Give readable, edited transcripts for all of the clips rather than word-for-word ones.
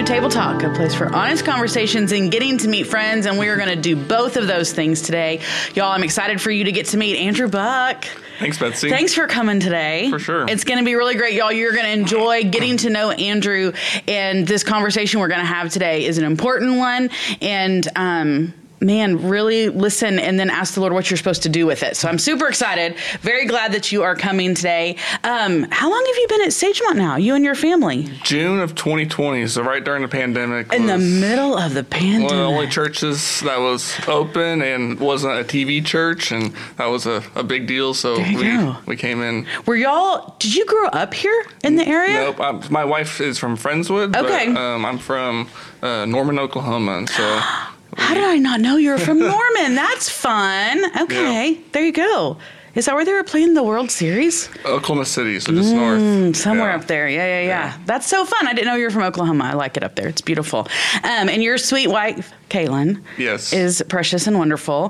Table Talk, a place for honest conversations and getting to meet friends, and we are going to do both of those things today. Y'all, I'm excited for you to get to meet Andrew Buck. Thanks, Betsy. Thanks for coming today. For sure. It's going to be really great, y'all. You're going to enjoy getting to know Andrew, and this conversation we're going to have today is an important one, and man, really listen and then ask the Lord what you're supposed to do with it. So I'm super excited. Very glad that you are coming today. How long have you been at Sagemont now, you and your family? June of 2020, so right during the pandemic. In the middle of the pandemic. One of the only churches that was open and wasn't a TV church, and that was a big deal, so we came in. Did you grow up here in the area? Nope. My wife is from Friendswood, okay. But I'm from Norman, Oklahoma, and so... How did I not know you were from Norman? That's fun. Okay, yeah. There you go. Is that where they were playing the World Series? Oklahoma City, so just north. Somewhere up there. Yeah. That's so fun. I didn't know you were from Oklahoma. I like it up there. It's beautiful. And your sweet wife, Caitlin, is precious and wonderful.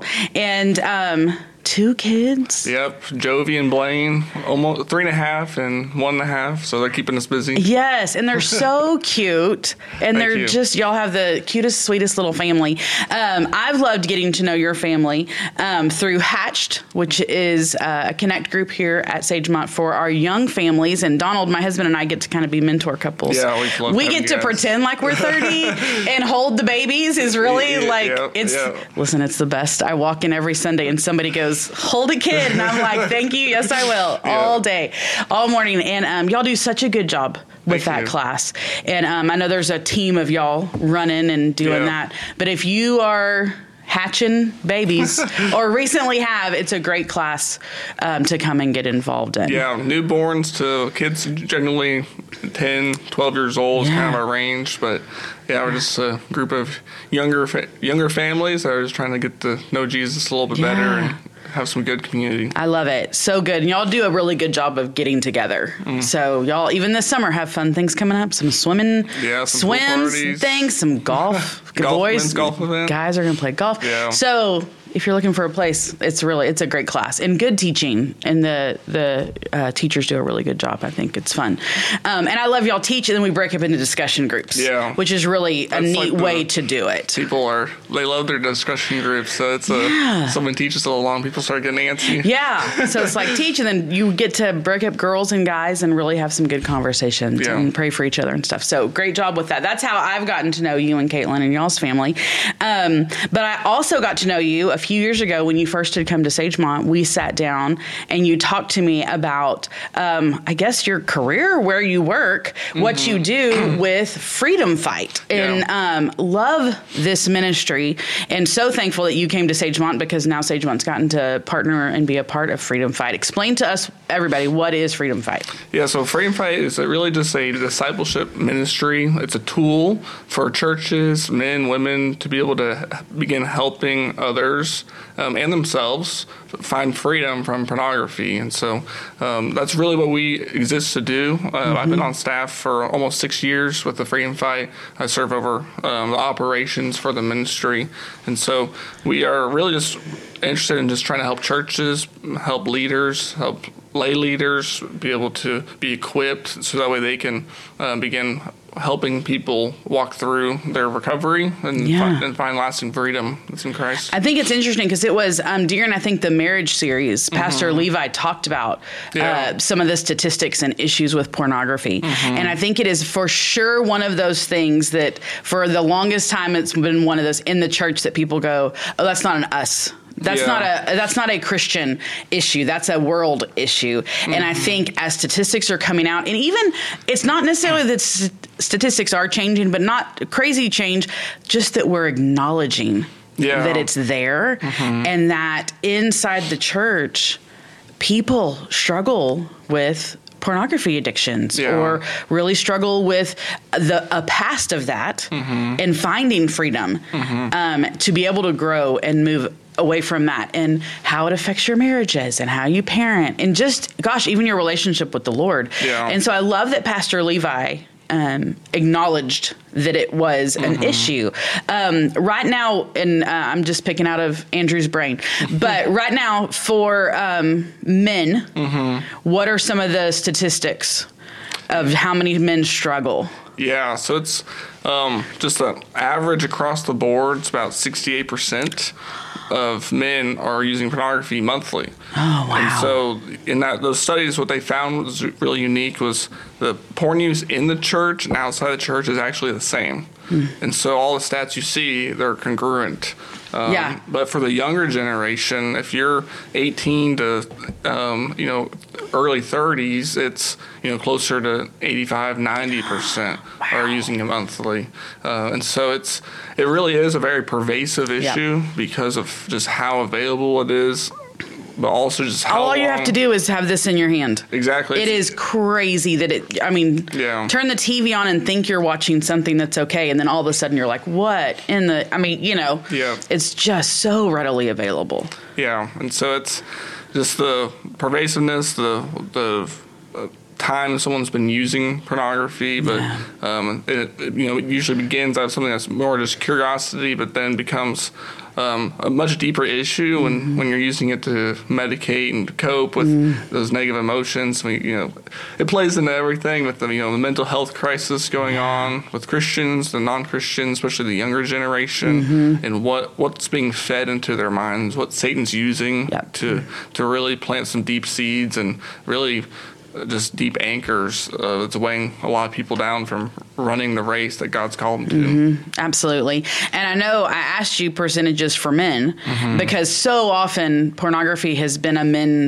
And 2 kids. Yep, Jovi and Blaine, almost 3.5 and 1.5, so they're keeping us busy. Yes, and they're so cute, and y'all have the cutest, sweetest little family. I've loved getting to know your family through Hatched, which is a connect group here at Sagemont for our young families, and Donald, my husband, and I get to kind of be mentor couples. Yeah, we get to pretend like we're 30 and hold the babies is really listen, it's the best. I walk in every Sunday and somebody goes, hold a kid, and I'm like, thank you, yes I will, all day, all morning, and y'all do such a good job with that class, and I know there's a team of y'all running and doing that, but if you are hatching babies or recently have, it's a great class to come and get involved in. Yeah, newborns to kids generally 10, 12 years old is kind of our range, but we're just a group of younger families that are just trying to get to know Jesus a little bit better and have some good community. I love it. So good. And y'all do a really good job of getting together. So y'all, even this summer, have fun things coming up. Some swimming, some swims, things, some golf. Men's golf event. Guys are going to play golf. Yeah. So if you're looking for a place, it's a great class and good teaching, and the teachers do a really good job. I think it's fun, and I love y'all teach, and then we break up into discussion groups, which is really a neat way to do it. They love their discussion groups, so it's someone teaches a little long, people start getting antsy. Yeah, so it's like teach, and then you get to break up girls and guys and really have some good conversations and pray for each other and stuff. So great job with that. That's how I've gotten to know you and Caitlin and y'all's family, but I also got to know you a few years ago when you first had come to Sagemont. We sat down and you talked to me about, I guess, your career, where you work, what you do with Freedom Fight, and love this ministry, and so thankful that you came to Sagemont, because now Sagemont's gotten to partner and be a part of Freedom Fight. Explain to us, everybody, what is Freedom Fight? Yeah, so Freedom Fight is really just a discipleship ministry. It's a tool for churches, men, women, to be able to begin helping others and themselves find freedom from pornography. And so that's really what we exist to do. I've been on staff for almost 6 years with the Freedom Fight. I serve over the operations for the ministry. And so we are really just interested in just trying to help churches, help leaders, help lay leaders be able to be equipped so that way they can begin helping people walk through their recovery and find lasting freedom that's in Christ. I think it's interesting because it was during, I think, the marriage series, Pastor Levi talked about some of the statistics and issues with pornography. And I think it is for sure one of those things that for the longest time it's been one of those in the church that people go, oh, that's not an us. That's not a Christian issue. That's a world issue. And I think as statistics are coming out, and even it's not necessarily that statistics are changing, but not crazy change, just that we're acknowledging that it's there, and that inside the church, people struggle with pornography addictions or really struggle with a past of that and finding freedom to be able to grow and move away from that, and how it affects your marriages and how you parent, and just, gosh, even your relationship with the Lord. And so I love that Pastor Levi acknowledged that it was an issue. Right now, and I'm just picking out of Andrew's brain, but right now for men, what are some of the statistics of how many men struggle? Yeah, so it's Just the average across the board, it's about 68% of men are using pornography monthly. Oh, wow. And so in those studies, what they found was really unique was the porn use in the church and outside the church is actually the same. And so all the stats you see, they're congruent. Yeah. But for the younger generation, if you're 18 to, early 30s, it's, closer to 85, 90% are using it monthly. And so it really is a very pervasive issue because of just how available it is. But also just how all you have to do is have this in your hand. Exactly. It is crazy that turn the TV on and think you're watching something that's okay, and then all of a sudden you're like, what in the, it's just so readily available. Yeah, and so it's just the pervasiveness, the time someone's been using pornography, but it usually begins out of something that's more just curiosity, but then becomes a much deeper issue when you're using it to medicate and cope with those negative emotions. It plays into everything with the mental health crisis going on with Christians and non-Christians, especially the younger generation, and what's being fed into their minds, what Satan's using to really plant some deep seeds and really just deep anchors that's weighing a lot of people down from running the race that God's called them to. Absolutely. And I know I asked you percentages for men because so often pornography has been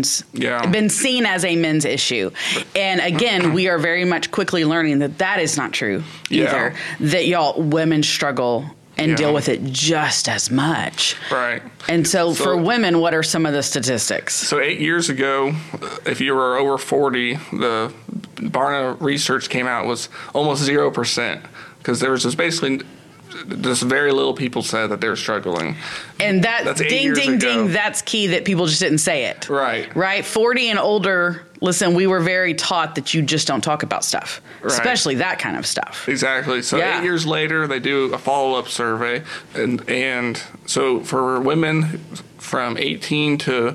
been seen as a men's issue. And again, we are very much quickly learning that is not true either. That women struggle and deal with it just as much. Right. And so for women, what are some of the statistics? So 8 years ago, if you were over 40, the Barna research came out was almost 0%, because there was just basically just very little people said that they were struggling. And that's ding, ding, ding, that's key, that people just didn't say it. Right. Right? 40 and older, listen, we were very taught that you just don't talk about stuff, especially that kind of stuff. Exactly. So 8 years later, they do a follow-up survey. And so for women from 18 to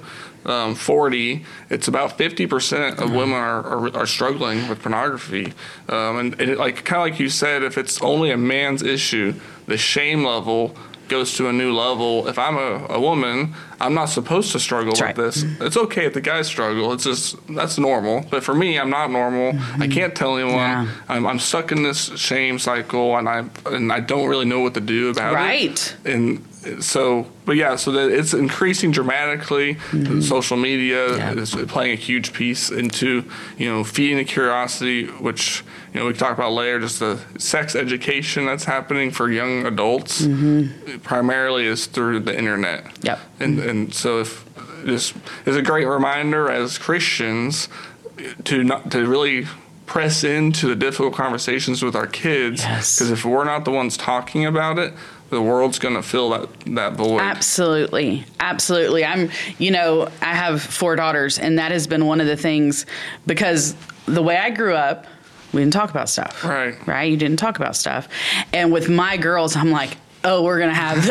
40, it's about 50% of women are struggling with pornography. And kind of like you said, if it's only a man's issue, the shame level goes to a new level. If I'm a woman, I'm not supposed to struggle with this. It's okay if the guys struggle. It's just, that's normal. But for me, I'm not normal. I can't tell anyone. Yeah. I'm stuck in this shame cycle, and I don't really know what to do about it. And so that it's increasing dramatically. Social media is playing a huge piece into, feeding the curiosity, which, we talk about later, just the sex education that's happening for young adults primarily is through the internet. Yep. And so if this is a great reminder as Christians to really press into the difficult conversations with our kids, because if we're not the ones talking about it, the world's going to fill that void. Absolutely. I have 4 daughters, and that has been one of the things, because the way I grew up, we didn't talk about stuff. Right? You didn't talk about stuff. And with my girls, I'm like, we're going to have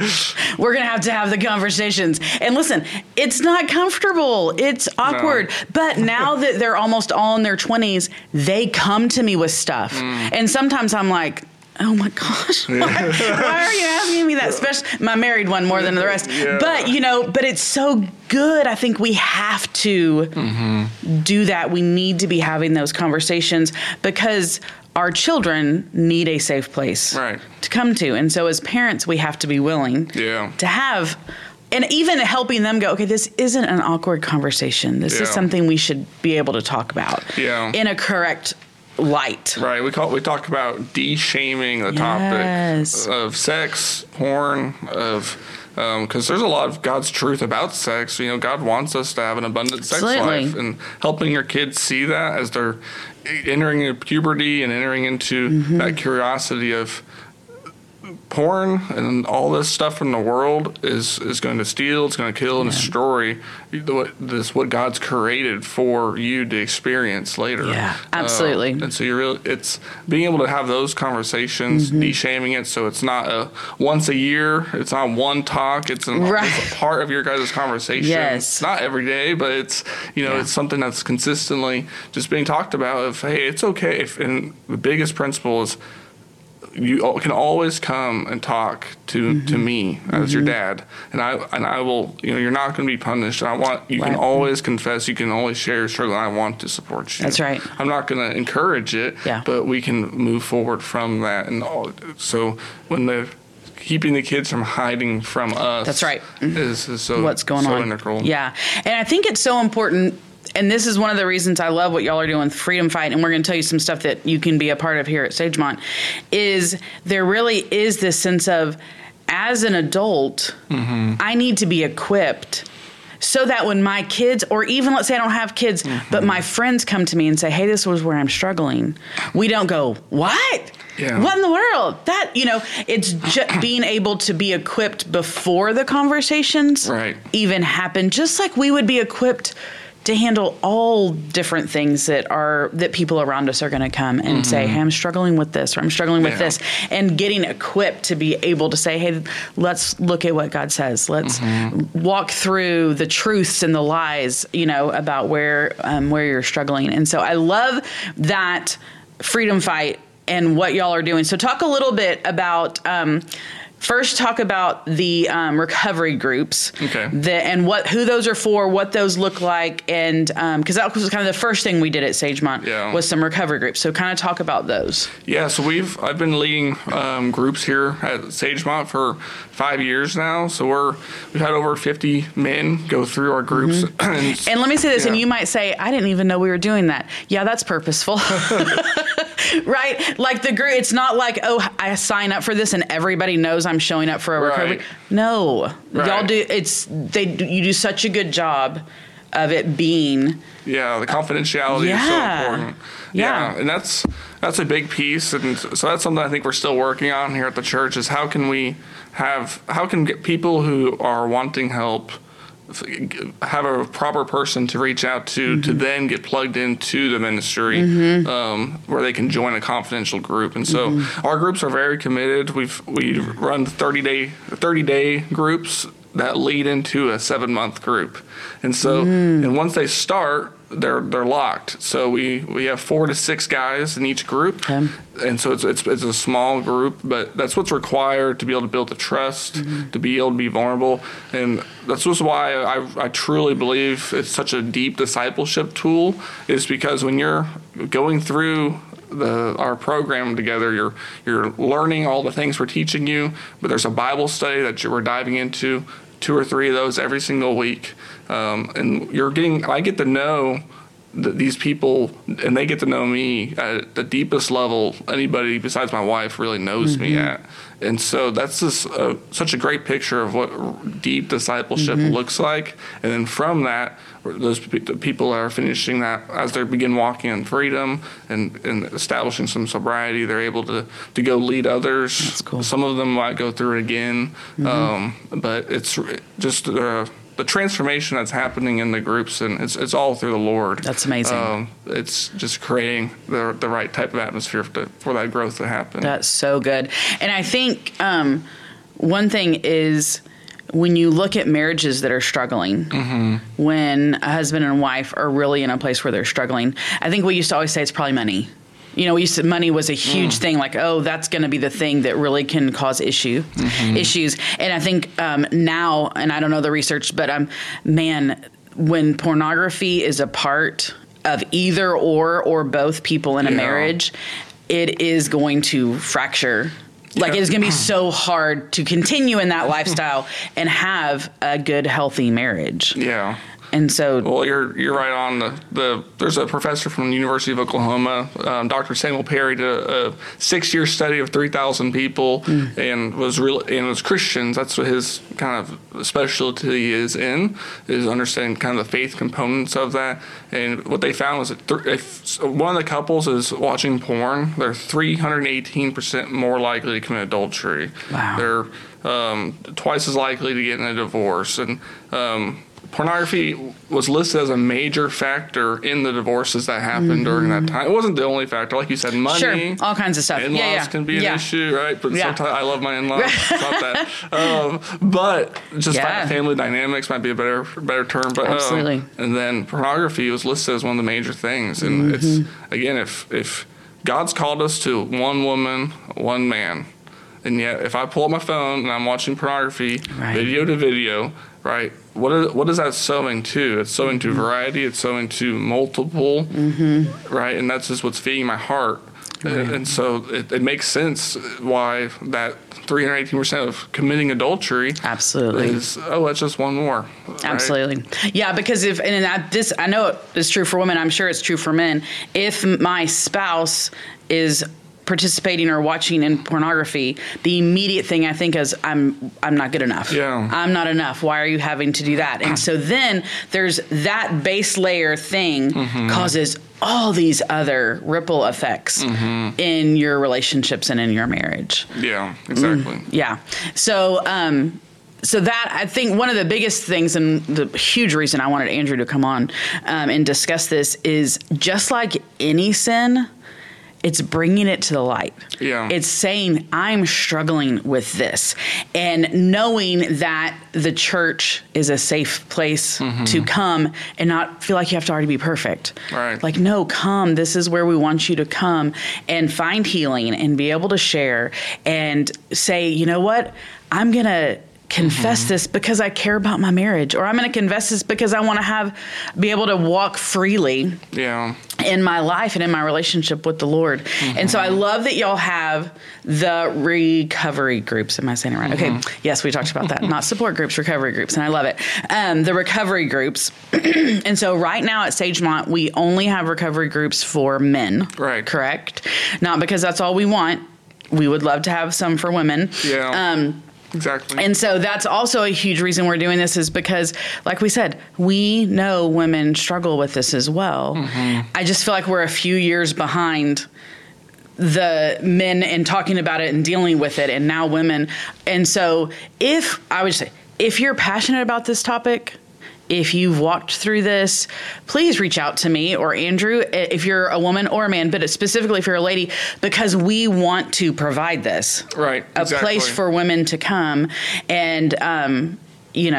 to have the conversations. And listen, it's not comfortable. It's awkward. No. But now that they're almost all in their 20s, they come to me with stuff. And sometimes I'm like, oh my gosh, why are you asking me that? Especially my married one more than the rest. Yeah. But it's so good. I think we have to do that. We need to be having those conversations because our children need a safe place to come to. And so as parents, we have to be willing to have, and even helping them go, okay, this isn't an awkward conversation. This is something we should be able to talk about in a correct light. Right. We talk about de-shaming the topic of sex, porn, because there's a lot of God's truth about sex. God wants us to have an abundant sex life, and helping your kids see that as they're entering into puberty and entering into that curiosity of porn and all this stuff from the world is going to steal, it's going to kill and destroy what God's created for you to experience later. Yeah, absolutely. And so it's being able to have those conversations, de-shaming it, so it's not a once a year, it's not one talk, it's a part of your guys' conversation. Yes. It's not every day, but it's it's something that's consistently just being talked about of, hey, it's okay and the biggest principle is you can always come and talk to me as your dad, and I will. You're not going to be punished. You can always confess. You can always share your struggle. And I want to support you. That's right. I'm not going to encourage it, but we can move forward from that. And so when keeping the kids from hiding from us. That's right. Is so what's going on. Integral. Yeah, and I think it's so important. And this is one of the reasons I love what y'all are doing with Freedom Fight, and we're going to tell you some stuff that you can be a part of here at Sagemont, is there really is this sense of, as an adult, I need to be equipped so that when my kids, or even let's say I don't have kids, but my friends come to me and say, hey, this was where I'm struggling, we don't go, what? Yeah. What in the world? That, it's just being able to be equipped before the conversations even happen, just like we would be equipped to handle all different things that people around us are going to come and say, hey, I'm struggling with this, or I'm struggling with this, and getting equipped to be able to say, hey, let's look at what God says. Let's walk through the truths and the lies, about where you're struggling. And so I love that Freedom Fight and what y'all are doing. So talk a little bit about, first, talk about the recovery groups, and who those are for, what those look like, and because that was kind of the first thing we did at Sagemont was some recovery groups. So kind of talk about those. Yeah, so I've been leading groups here at Sagemont for 5 years now. So we've had over 50 men go through our groups. And let me say this, and you might say, I didn't even know we were doing that. Yeah, that's purposeful. Right? Like the group, it's not like, oh, I sign up for this and everybody knows I'm showing up for a recovery. No, y'all do. You do such a good job of it being. Yeah, the confidentiality is so important. Yeah, and that's a big piece, and so that's something I think we're still working on here at the church. Is how can get people who are wanting help have a proper person to reach out to then get plugged into the ministry where they can join a confidential group. And so our groups are very committed. We run 30-day groups that lead into a 7-month group. And so and once they start, they're locked. So we have 4 to 6 guys in each group, and so it's a small group, but that's what's required to be able to build the trust, to be able to be vulnerable, and that's just why I truly believe it's such a deep discipleship tool. Is because when you're going through our program together, you're learning all the things we're teaching you, but there's a Bible study that we're diving into, 2 or 3 of those every single week. And I get to know these people, and they get to know me at the deepest level anybody besides my wife really knows me at. And so that's just such a great picture of what deep discipleship looks like. And then from that, those people are finishing that as they begin walking in freedom and establishing some sobriety. They're able to go lead others. That's cool. Some of them might go through it again, but it's just the transformation that's happening in the groups, and it's all through the Lord. That's amazing. It's just creating the right type of atmosphere for that growth to happen. That's so good. And I think one thing is, when you look at marriages that are struggling, when a husband and wife are really in a place where they're struggling, I think we used to always say it's probably money. Money was a huge thing, like, oh, that's going to be the thing that really can cause issues. And I think now, and I don't know the research, but when pornography is a part of either or both people in a marriage, it is going to fracture. Like, it is going to be so hard to continue in that lifestyle and have a good, healthy marriage. Yeah. And so, well, you're right on. There's a professor from the University of Oklahoma, Dr. Samuel Perry, did a 6-year study of 3,000 people and was Christians. That's what his kind of specialty is understanding kind of the faith components of that. And what they found was that if one of the couples is watching porn, they're 318% more likely to commit adultery. Wow. They're twice as likely to get in a divorce, and pornography was listed as a major factor in the divorces that happened during that time. It wasn't the only factor. Like you said, money. Sure, all kinds of stuff. In-laws can be an issue, right? But sometimes I love my in-laws. It's not that. But just family dynamics might be a better term. But, absolutely. And then pornography was listed as one of the major things. And it's, again, if God's called us to one woman, one man. And yet, if I pull up my phone and I'm watching pornography, video to video, right, what is that sowing to? It's sowing to variety. It's sowing to multiple, right? And that's just what's feeding my heart. Right. And so it makes sense why that 318% of committing adultery absolutely is, that's just one more. Right? Absolutely. Yeah, because I know it's true for women. I'm sure it's true for men. If my spouse is participating or watching in pornography, the immediate thing I think is I'm not good enough. Yeah. I'm not enough. Why are you having to do that? And so then there's that base layer thing causes all these other ripple effects in your relationships and in your marriage. Yeah, exactly. Yeah. So that, I think one of the biggest things and the huge reason I wanted Andrew to come on and discuss this is just like any sin, it's bringing it to the light. Yeah. It's saying, I'm struggling with this. And knowing that the church is a safe place to come and not feel like you have to already be perfect. Right. Like, no, come. This is where we want you to come and find healing and be able to share and say, you know what? I'm going to confess this because I care about my marriage, or I'm going to confess this because I want to be able to walk freely in my life and in my relationship with the Lord. And so I love that y'all have the recovery groups. Am I saying it right? Okay. Yes, we talked about that. Not support groups, recovery groups. And I love it. The recovery groups. And so right now at Sagemont, we only have recovery groups for men. Right. Correct? Not because that's all we want. We would love to have some for women. Yeah. Exactly. And so that's also a huge reason we're doing this is because, like we said, we know women struggle with this as well. I just feel like we're a few years behind the men in talking about it and dealing with it, and now women. And so if you're passionate about this topic, if you've walked through this, please reach out to me or Andrew if you're a woman or a man, but specifically if you're a lady, because we want to provide this. Right. A place for women to come. And, we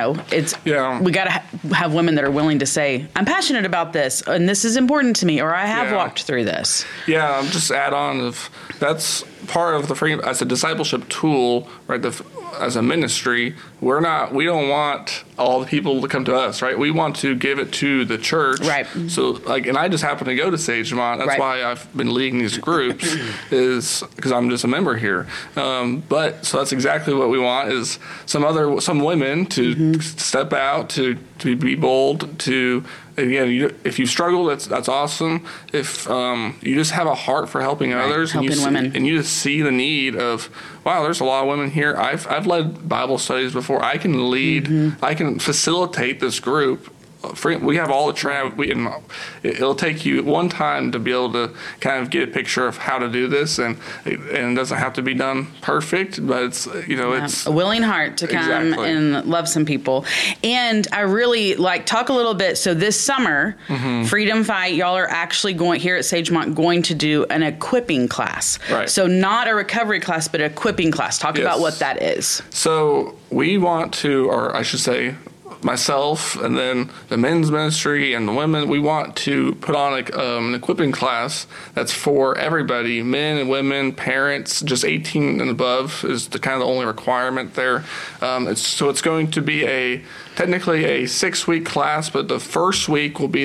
got to have women that are willing to say, I'm passionate about this and this is important to me, or I have walked through this. Yeah, just add on that's part of the freedom as a discipleship tool, right? As a ministry, we don't want all the people to come to us, right? We want to give it to the church. Right. So and I just happen to go to Sagemont. That's why I've been leading these groups is because I'm just a member here. So that's exactly what we want is some women to step out, to be bold, to, again, if you struggle, that's awesome. If you just have a heart for helping others, women, and you just see the need of, wow, there's a lot of women here. I've led Bible studies before. I can lead. I can facilitate this group. We have all the travel. It'll take you one time to be able to kind of get a picture of how to do this, and it doesn't have to be done perfect, but it's it's a willing heart to come and love some people. And I really talk a little bit. So this summer, Freedom Fight, y'all are actually here at Sagemont going to do an equipping class. Right. So not a recovery class, but an equipping class. Talk about what that is. So we want to, or I should say, myself and then the men's ministry and the women, we want to put on an equipping class that's for everybody, men and women, parents, just 18 and above is the kind of the only requirement there. It's going to be technically a 6-week class, but the first week will be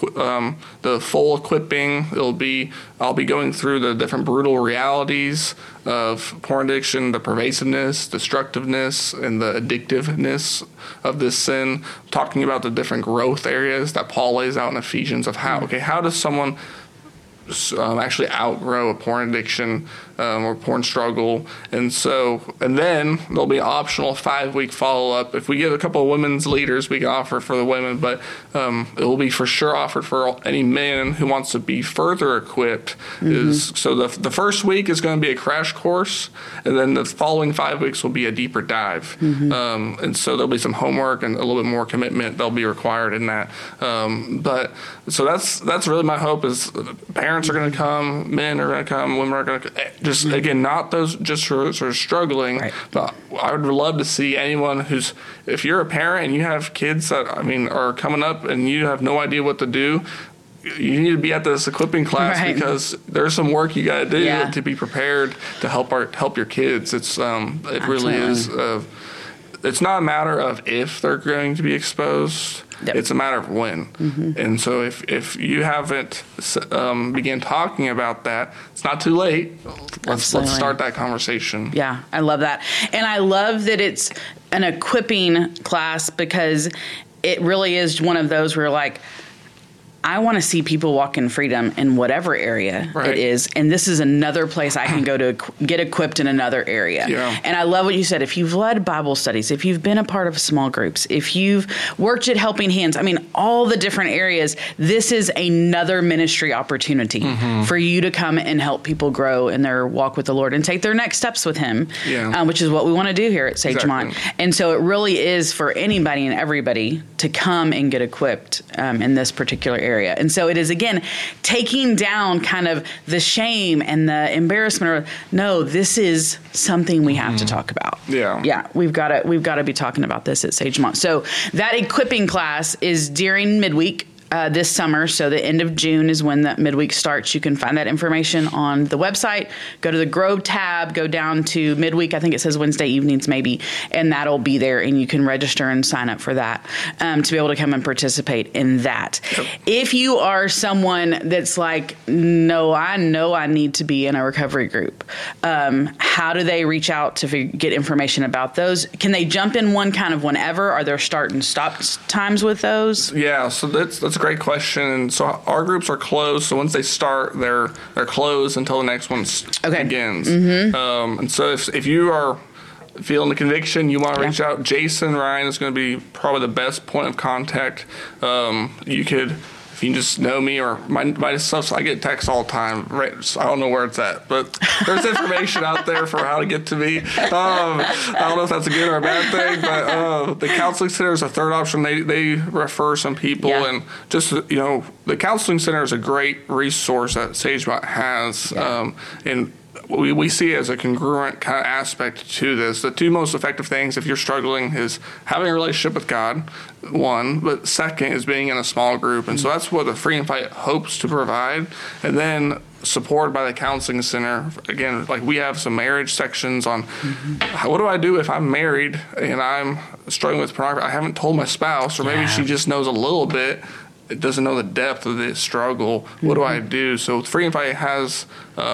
the full equipping. I'll be going through the different brutal realities of porn addiction, the pervasiveness, destructiveness, and the addictiveness of this sin, talking about the different growth areas that Paul lays out in Ephesians of how does someone actually outgrow a porn addiction or porn struggle. And then there'll be an optional 5-week follow-up. If we get a couple of women's leaders, we can offer for the women, but it will be for sure offered for any man who wants to be further equipped. So the first week is going to be a crash course, and then the following 5 weeks will be a deeper dive. And so there'll be some homework and a little bit more commitment that'll be required in that. But so that's really my hope is parents are going to come, men are going to come, women are going to just again, not those just sort of struggling, right. But I would love to see anyone if you're a parent and you have kids that are coming up and you have no idea what to do, you need to be at this equipping class Right. because there's some work you got to do to be prepared to help your kids. It's it really is. It's not a matter of if they're going to be exposed. Yep. It's a matter of when. And so if you haven't began talking about that, it's not too late. Let's start that conversation. Yeah, I love that. And I love that it's an equipping class because it really is one of those where like, I want to see people walk in freedom in whatever area it is. And this is another place I can go to get equipped in another area. Yeah. And I love what you said. If you've led Bible studies, if you've been a part of small groups, if you've worked at Helping Hands, I mean, all the different areas, this is another ministry opportunity for you to come and help people grow in their walk with the Lord and take their next steps with Him, which is what we want to do here at Sagemont. Exactly. And so it really is for anybody and everybody to come and get equipped in this particular area. And so it is, again, taking down kind of the shame and the embarrassment. No, this is something we have to talk about. Yeah, we've got to be talking about this at Sagemont. So that equipping class is during midweek. This summer, so the end of June is when that midweek starts. You can find that information on the website. Go to the Grow tab, go down to midweek. I think it says Wednesday evenings maybe, and that'll be there, and you can register and sign up for that to be able to come and participate in that. Yep. If you are someone that's like, no, I know I need to be in a recovery group, how do they reach out to get information about those? Can they jump in one kind of whenever? Are there start and stop times with those? Yeah, so that's a great question. And so our groups are closed. So once they start, they're closed until the next one begins. And so if you are feeling the conviction, you want to reach out, Jason Ryan is going to be probably the best point of contact. You could, if you just know me or my stuff, I get texts all the time. Right, so I don't know where it's at, but there's information out there for how to get to me. I don't know if that's a good or a bad thing, but the counseling center is a third option. They refer some people, and just the counseling center is a great resource that Sagemont has, and we see it as a congruent kind of aspect to this. The two most effective things, if you're struggling, is having a relationship with God, one, but second is being in a small group. And so that's what the Free and Fight hopes to provide. And then supported by the counseling center. Again, like we have some marriage sections on what do I do if I'm married and I'm struggling with pornography? I haven't told my spouse, or maybe she just knows a little bit. It doesn't know the depth of the struggle. What do I do? So Free and Fight has,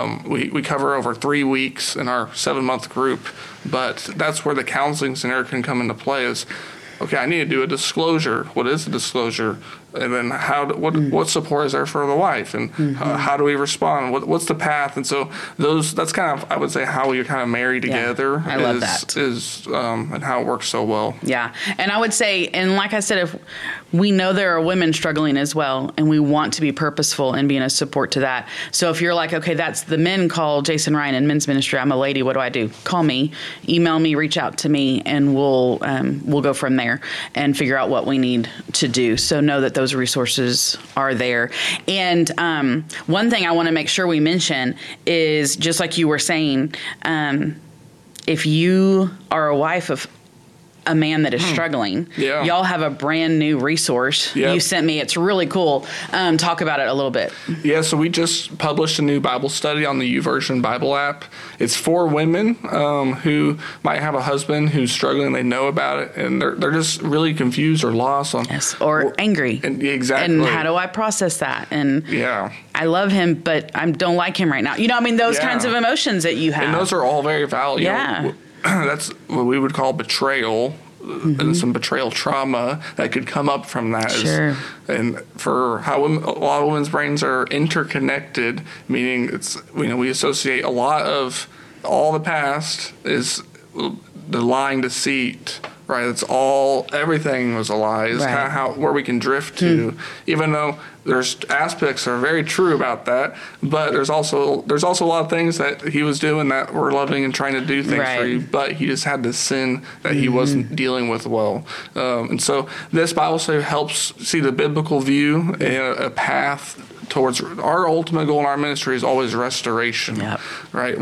we cover over 3 weeks in our 7-month group, but that's where the counseling center can come into play is, okay, I need to do a disclosure. What is a disclosure? And then what support is there for the wife? And how do we respond? What's the path? And so that's kind of, I would say, how we kind of marry together. I love that. And how it works so well. Yeah. And I would say, and like I said, if we know there are women struggling as well, and we want to be purposeful in being a support to that. So if you're like, okay, that's the men call Jason Ryan in men's ministry. I'm a lady. What do I do? Call me, email me, reach out to me, and we'll go from there and figure out what we need to do. So know that those resources are there. And one thing I want to make sure we mention is, just like you were saying, if you are a wife of a man that is struggling, y'all have a brand new resource you sent me. It's really cool. Talk about it a little bit. Yeah, so we just published a new Bible study on the YouVersion Bible app. It's for women who might have a husband who's struggling. They know about it, and they're just really confused or lost on or angry. And exactly. And how do I process that? And I love him, but I don't like him right now. Those kinds of emotions that you have. And those are all very valid. That's what we would call betrayal, and some betrayal trauma that could come up from that. Sure. And for how a lot of women's brains are interconnected, meaning we associate a lot of all the past is the lying, deceit. Right, everything was a lie. It's kind of where we can drift to, even though there's aspects that are very true about that. But there's also a lot of things that he was doing that were loving and trying to do things for you. But he just had this sin that he wasn't dealing with well. And so this Bible study helps see the biblical view and a path towards our ultimate goal in our ministry is always restoration. Right?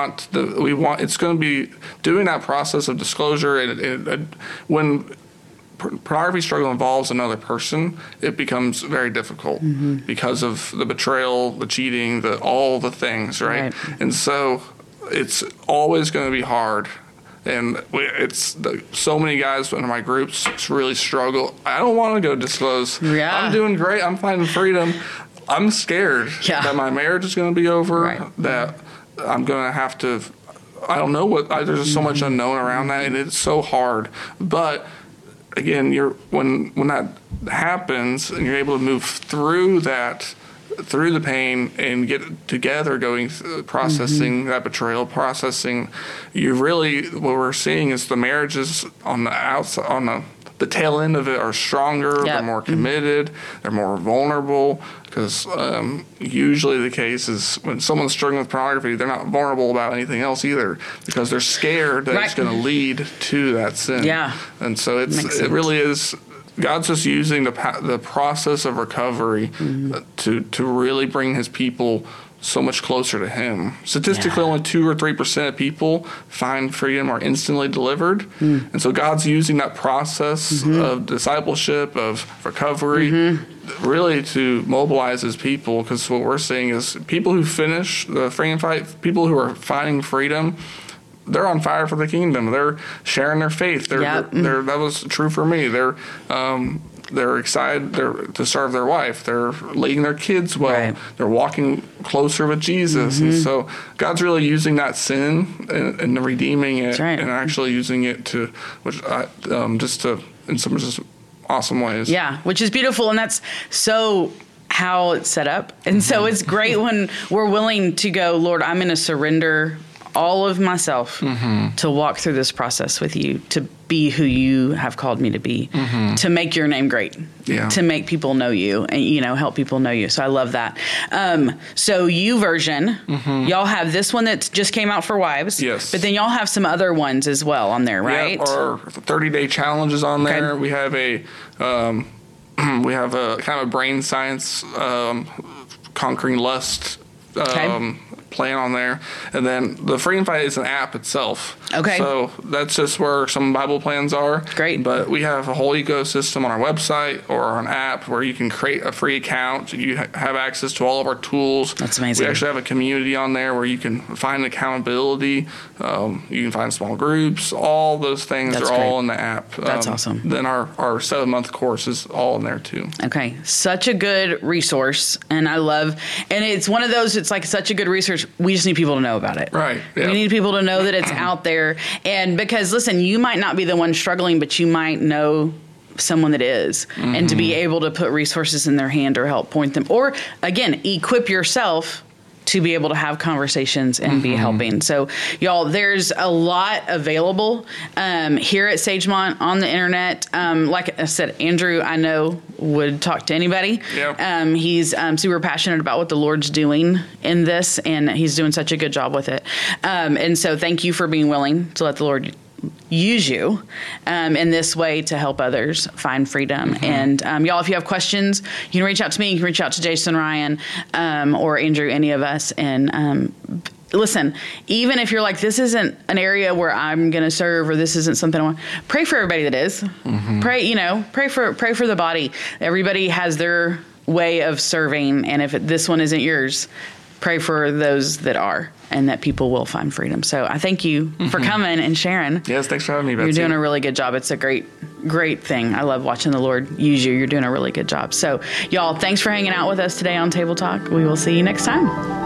It's going to be doing that process of disclosure, and when pornography struggle involves another person, it becomes very difficult because of the betrayal, the cheating, all the things, right? And so it's always going to be hard. And so many guys in my groups really struggle. I don't want to go disclose. Yeah. I'm doing great. I'm finding freedom. I'm scared that my marriage is going to be over, that I'm going to have to, I don't know there's just so much unknown around that, and it's so hard. But again, when that happens and you're able to move through the pain and get together, processing that betrayal, what we're seeing is the marriages on the outside, on the tail end of it, are stronger, they're more committed, they're more vulnerable, because usually the case is when someone's struggling with pornography, they're not vulnerable about anything else either, because they're scared that it's going to lead to that sin. Yeah. And so it really is, God's just using the process of recovery to really bring his people so much closer to him. Statistically, only 2 or 3% of people find freedom or instantly delivered. And so God's using that process of discipleship, of recovery, really to mobilize his people, because what we're seeing is people who finish the freedom fight, people who are finding freedom, they're on fire for the kingdom. They're sharing their faith. That was true for me. They're excited to serve their wife. They're leading their kids well. Right. They're walking closer with Jesus. And so God's really using that sin and redeeming it, and actually using it in some just awesome ways. Yeah, which is beautiful. And that's so how it's set up. And so it's great when we're willing to go, Lord, I'm going to surrender all of myself to walk through this process with you, to be who you have called me to be, to make your name great, to make people know you and, help people know you. So I love that. So YouVersion, y'all have this one that just came out for wives. Yes. But then y'all have some other ones as well on there, right? Yeah, our 30-day challenges on there. Okay. We have a kind of a brain science, conquering lust, plan on there. And then the Freedom Fight is an app itself. Okay. So that's just where some Bible plans are. Great. But we have a whole ecosystem on our website or an app where you can create a free account. You have access to all of our tools. That's amazing. We actually have a community on there where you can find accountability. You can find small groups. All those things are all in the app. That's awesome. Then our 7-month course is all in there too. Okay. Such a good resource. And it's one of those, it's like such a good resource. We just need people to know about it. Right. Yeah. We need people to know that it's out there. And because, listen, you might not be the one struggling, but you might know someone that is. And to be able to put resources in their hand or help point them. Or, again, equip yourself to be able to have conversations and be helping. So, y'all, there's a lot available here at Sagemont on the internet. Like I said, Andrew, I know, would talk to anybody. Yep. He's super passionate about what the Lord's doing in this, and he's doing such a good job with it. And so thank you for being willing to let the Lord use you in this way to help others find freedom. And y'all, if you have questions, you can reach out to me. You can reach out to Jason Ryan or Andrew, any of us. And listen, even if you're like, this isn't an area where I'm going to serve, or this isn't something I want, pray for everybody that is. Pray for the body. Everybody has their way of serving, and if this one isn't yours, pray for those that are, and that people will find freedom. So I thank you for coming and sharing. Yes, thanks for having me, Betsy. You're doing a really good job. It's a great thing. I love watching the Lord use you. You're doing a really good job. So, y'all, thanks for hanging out with us today on Table Talk. We will see you next time.